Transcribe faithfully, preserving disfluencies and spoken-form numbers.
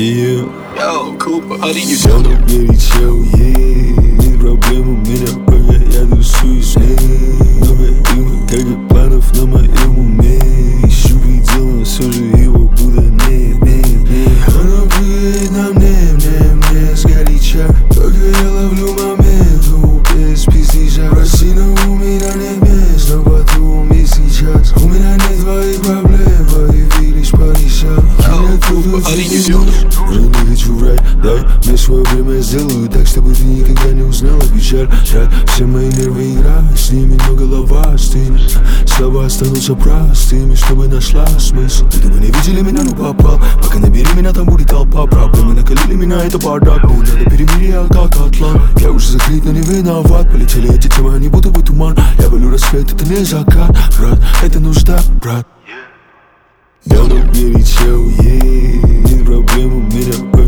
Yeah, Yo, Cooper, how do you все do? горячо, yeah. Нет проблем, у меня пока я тусуюсь, yeah. Много игр, как и планов на моем уме. Ищу предел, но все же его будто нет, нет, нет. Она прыгает на мне, мне, мне сгоряча. Только я ловлю момент, ну, без пиздежа. Прости, но у меня нет мест, но потом и сейчас. У меня нет твоих проблем, появились порешать. Yo, Cooper, how do you do? Я не хочу врать, дай мне свое время, я сделаю так, чтобы ты никогда не узнала печаль. Трать все мои нервы, играть с ними, но голова стынет. Слова останутся простыми, чтобы нашла смысл. Ты бы не видели меня, ну попал. Пока набери меня, там будет толпа. Проблемы накалили меня, это бардак. Мне надо перемирие, как атлант. Я уже закрыт, но не виноват. Полетели эти темы, они будто бы туман. Я валю рассвет, это не закат. Брат, это нужда, брат. Давно горячо, yeah. Нет проблем, у меня